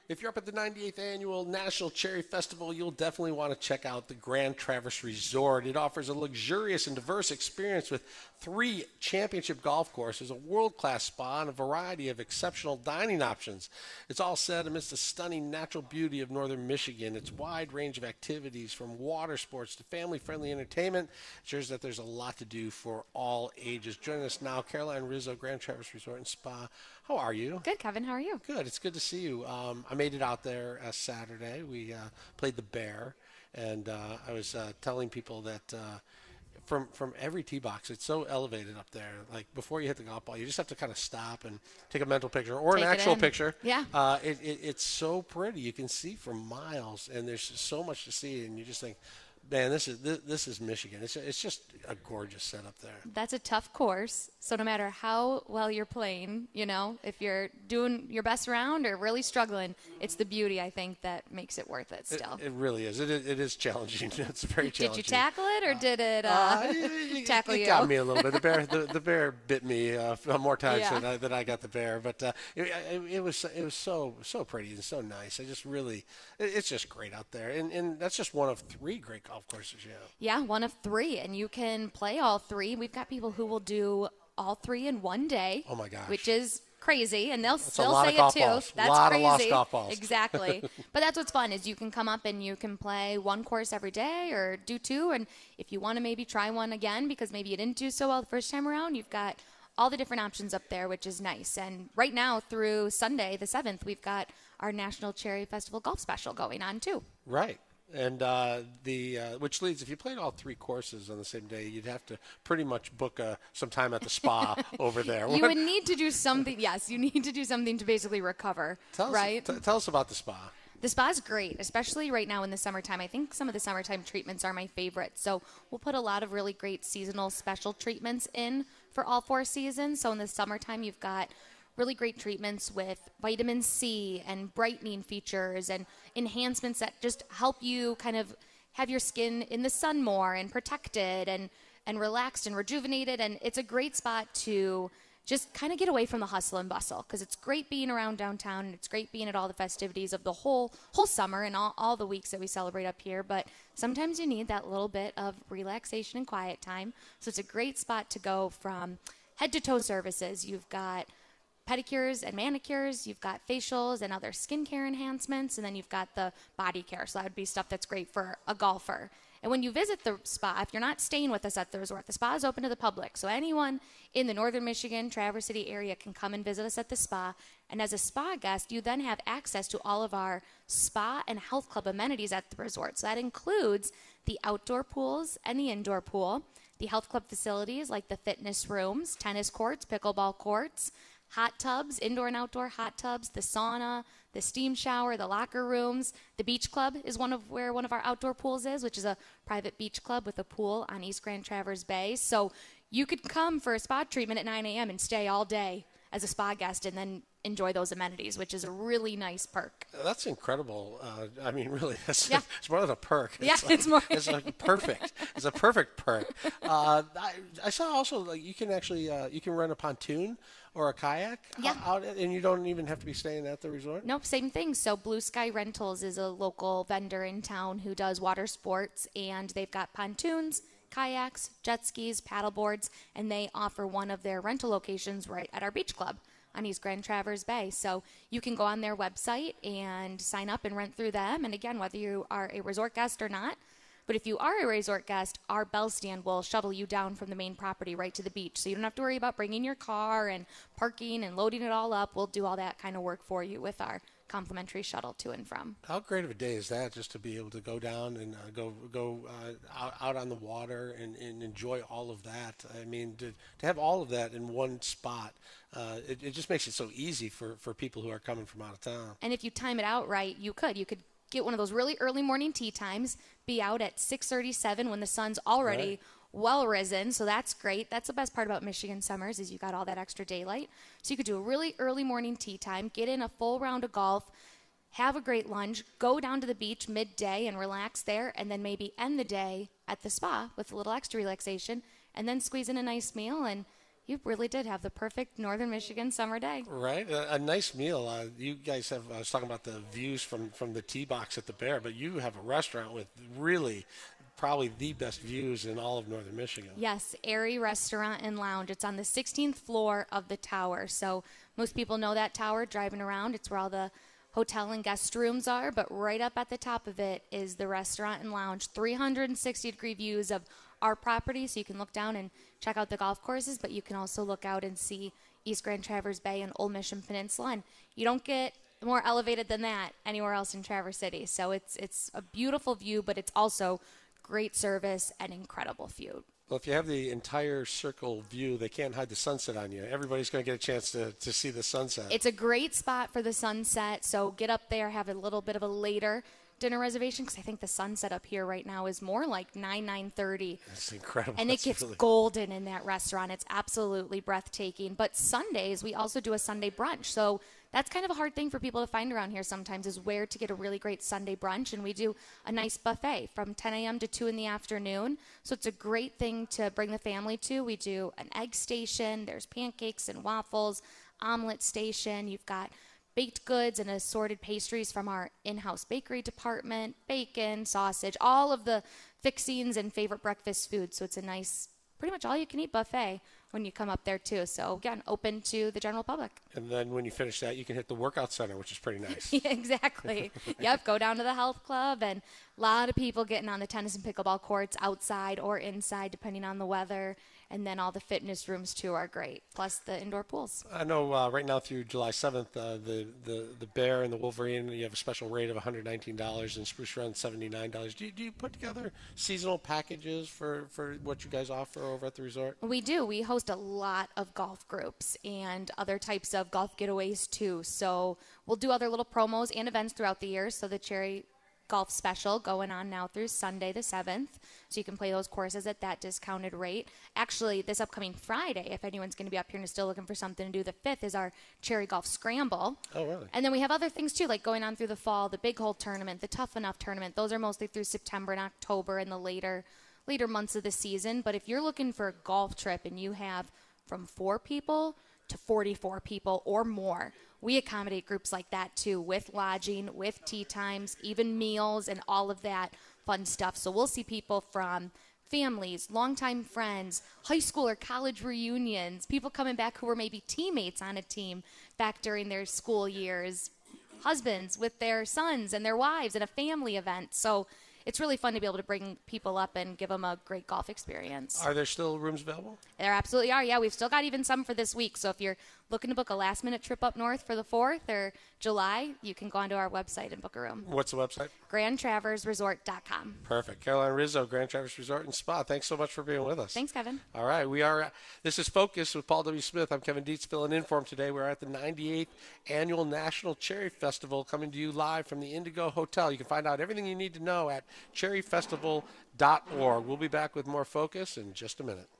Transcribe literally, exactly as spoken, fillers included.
If you're up at the ninety-eighth Annual National Cherry Festival, you'll definitely want to check out the Grand Traverse Resort. It offers a luxurious and diverse experience with three championship golf courses, a world-class spa, and a variety of exceptional dining options. It's all set amidst the stunning natural beauty of northern Michigan. Its wide range of activities, from water sports to family-friendly entertainment, ensures that there's a lot to do for all ages. Joining us now, Caroline Rizzo, Grand Traverse Resort and Spa. How are you? Good, Kevin. How are you? Good. It's good to see you. Um, I made it out there uh, Saturday. We uh, played the Bear, and uh, I was uh, telling people that uh, from from every tee box, it's so elevated up there. Like, before you hit the golf ball, you just have to kind of stop and take a mental picture or Take an it actual in. picture. Yeah. Uh, it, it, it's so pretty. You can see for miles, and there's just so much to see, and you just think, man, this is this, this is Michigan. It's it's just a gorgeous setup there. That's a tough course. So no matter how well you're playing, you know, if you're doing your best round or really struggling, it's the beauty, I think, that makes it worth it still. It, it really is. It, it is challenging. It's very challenging. Did you tackle it or did it uh, Uh, it, tackle it you? It got me a little bit. The bear, the, the bear bit me uh, more times Yeah. than, I, than I got the bear. But uh, it, it, it was it was so so pretty and so nice. I just really, it, it's just great out there. And and that's just one of three great golf courses you have. Yeah, one of three, and you can play all three. We've got people who will do all three in one day. Oh my gosh. Which is crazy, and they'll That's a still lot say of golf it too. balls. That's Lot crazy. of lost golf balls. Exactly. But that's what's fun is you can come up and you can play one course every day or do two, and if you want to maybe try one again because maybe you didn't do so well the first time around, you've got all the different options up there, which is nice. And right now through Sunday the seventh, we've got our National Cherry Festival Golf Special going on too. Right. And uh, the uh, which leads, if you played all three courses on the same day, you'd have to pretty much book uh, some time at the spa over there. You would need to do something. Yes, you need to do something to basically recover, tell right? Us, t- tell us about the spa. The spa is great, especially right now in the summertime. I think some of the summertime treatments are my favorite. So we'll put a lot of really great seasonal special treatments in for all four seasons. So in the summertime, you've got really great treatments with vitamin C and brightening features and enhancements that just help you kind of have your skin in the sun more and protected and, and relaxed and rejuvenated. And it's a great spot to just kind of get away from the hustle and bustle, because it's great being around downtown and it's great being at all the festivities of the whole whole summer and all, all the weeks that we celebrate up here. But sometimes you need that little bit of relaxation and quiet time. So it's a great spot to go from head to toe services. You've got pedicures and manicures, you've got facials and other skincare enhancements, and then you've got the body care. So that would be stuff that's great for a golfer. And when you visit the spa, if you're not staying with us at the resort, the spa is open to the public. So anyone in the northern Michigan, Traverse City area can come and visit us at the spa. And as a spa guest, you then have access to all of our spa and health club amenities at the resort. So that includes the outdoor pools and the indoor pool, the health club facilities like the fitness rooms, tennis courts, pickleball courts, hot tubs, indoor and outdoor hot tubs, the sauna, the steam shower, the locker rooms. The beach club is one of where one of our outdoor pools is, which is a private beach club with a pool on East Grand Traverse Bay. So you could come for a spa treatment at nine a.m. and stay all day as a spa guest and then enjoy those amenities, which is a really nice perk. That's incredible. Uh, I mean, really, that's, Yeah. it's more than a perk. Yeah, like, it's more. It's like perfect. It's a perfect perk. Uh, I, I saw also like you can actually uh, you can rent a pontoon or a kayak Yeah. out, and you don't even have to be staying at the resort. Nope, same thing. So Blue Sky Rentals is a local vendor in town who does water sports, and they've got pontoons, kayaks, jet skis, paddle boards, and they offer one of their rental locations right at our beach club on East Grand Traverse Bay. So you can go on their website and sign up and rent through them. And again, whether you are a resort guest or not, but if you are a resort guest, our bell stand will shuttle you down from the main property right to the beach. So you don't have to worry about bringing your car and parking and loading it all up. We'll do all that kind of work for you with our complimentary shuttle to and from. How great of a day is that, just to be able to go down and uh, go go uh, out, out on the water and, and enjoy all of that? I mean, to, to have all of that in one spot, uh, it, it just makes it so easy for, for people who are coming from out of town. And if you time it out right, you could. You could get one of those really early morning tea times, be out at six thirty-seven when the sun's already Right. well risen, so that's great. That's the best part about Michigan summers is you got all that extra daylight. So you could do a really early morning tea time, get in a full round of golf, have a great lunch, go down to the beach midday and relax there, and then maybe end the day at the spa with a little extra relaxation, and then squeeze in a nice meal and, You really did have the perfect Northern Michigan summer day. Right, a, a nice meal. Uh, you guys have. I was talking about the views from from the tee box at the Bear, but you have a restaurant with really probably the best views in all of Northern Michigan. Yes, Airy Restaurant and Lounge. It's on the sixteenth floor of the tower. So most people know that tower driving around. It's where all the hotel and guest rooms are, but right up at the top of it is the restaurant and lounge. three hundred sixty degree views of our property, so you can look down and check out the golf courses, but you can also look out and see East Grand Traverse Bay and Old Mission Peninsula. And you don't get more elevated than that anywhere else in Traverse City. So it's it's a beautiful view, but it's also great service and incredible food. Well, if you have the entire circle view, they can't hide the sunset on you. Everybody's going to get a chance to, to see the sunset. It's a great spot for the sunset, so get up there, have a little bit of a later dinner reservation, because I think the sunset up here right now is more like nine, nine thirty. That's incredible. And That's it gets really... golden in that restaurant. It's absolutely breathtaking. But Sundays, we also do a Sunday brunch. So that's kind of a hard thing for people to find around here sometimes, is where to get a really great Sunday brunch. And we do a nice buffet from ten a.m. to two in the afternoon. So it's a great thing to bring the family to. We do an egg station. There's pancakes and waffles, omelet station. You've got baked goods and assorted pastries from our in-house bakery department, bacon, sausage, all of the fixings and favorite breakfast foods. So it's a nice, pretty much all-you-can-eat buffet when you come up there, too. So, again, open to the general public. And then when you finish that, you can hit the workout center, which is pretty nice. Yeah, exactly. Yep, go down to the health club, and a lot of people getting on the tennis and pickleball courts outside or inside, depending on the weather. And then all the fitness rooms, too, are great, plus the indoor pools. I know uh, right now through July seventh, uh, the, the, the Bear and the Wolverine, you have a special rate of one hundred nineteen dollars and Spruce Run seventy-nine dollars. Do you, do you put together seasonal packages for, for what you guys offer over at the resort? We do. We host a lot of golf groups and other types of golf getaways, too. So we'll do other little promos and events throughout the year. So the Cherry Golf Special going on now through Sunday the seventh. So you can play those courses at that discounted rate. Actually, this upcoming Friday, if anyone's going to be up here and is still looking for something to do, the fifth is our Cherry Golf Scramble. Oh, really? And then we have other things, too, like going on through the fall, the Big Hole Tournament, the Tough Enough Tournament. Those are mostly through September and October and the later later months of the season. But if you're looking for a golf trip and you have from four people to forty-four people or more, we accommodate groups like that too, with lodging, with tea times, even meals, and all of that fun stuff. So we'll see people from families, longtime friends, high school or college reunions, people coming back who were maybe teammates on a team back during their school years, husbands with their sons and their wives at a family event. So it's really fun to be able to bring people up and give them a great golf experience. Are there still rooms available? There absolutely are. Yeah, we've still got even some for this week. So if you're looking to book a last-minute trip up north for the fourth or July, you can go onto our website and book a room. What's the website? grand travers resort dot com. Perfect. Caroline Rizzo, Grand Traverse Resort and Spa. Thanks so much for being with us. Thanks, Kevin. All right. We are. This is Focus with Paul W. Smith. I'm Kevin Dietz filling in for him today. We're at the ninety-eighth Annual National Cherry Festival, coming to you live from the Indigo Hotel. You can find out everything you need to know at cherry festival dot org. We'll be back with more Focus in just a minute.